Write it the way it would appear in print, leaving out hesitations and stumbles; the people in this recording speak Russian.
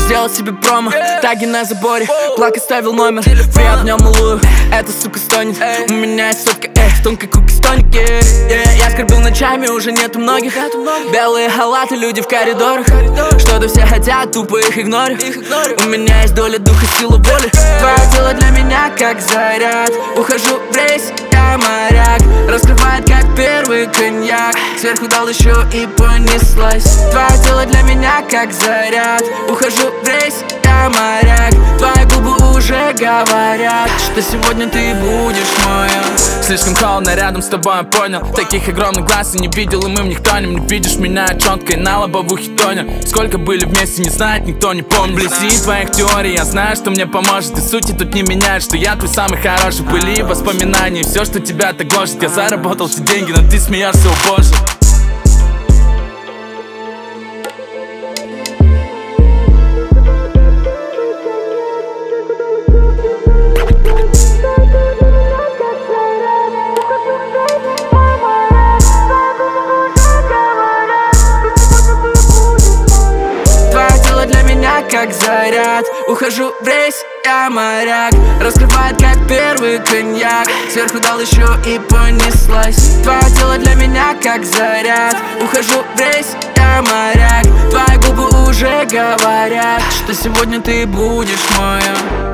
сделал себе промо, таги на заборе, плак оставил номер, приобнял малую, эта сука стонет. У меня есть сотка, в тонкой куки с тоники. Я скорбил ночами, уже нету многих. Белые халаты, люди в коридорах, что-то все хотят, тупо их игнорю. У меня есть доля духа, сила воли. Твое тело для меня как заряд. Ухожу в рейс, я моряк. Раскрывает как первый коньяк. Сверху дал еще и понеслась. Твое тело для меня как заряд. Ухожу в рейс, я моряк. Твои губы уже говорят, что сегодня ты будешь моя. Слишком холодно рядом с тобой, я понял. Таких огромных глаз я не видел, и мы в них тонем. Не видишь меня четко и на лобовухе тонер. Сколько были вместе, не знает, никто не помнит. Вблизи твоих теорий я знаю, что мне поможет. И сути тут не меняет, что я твой самый хороший. Были воспоминания, все, что тебя так гложет. Я заработал все деньги, но ты смеешься, о боже. Как заряд, ухожу в рейс, я моряк. Раскрывает как первый коньяк. Сверху дал еще и понеслась. Твое тело для меня как заряд. Ухожу в рейс, я моряк. Твои губы уже говорят, что сегодня ты будешь моя.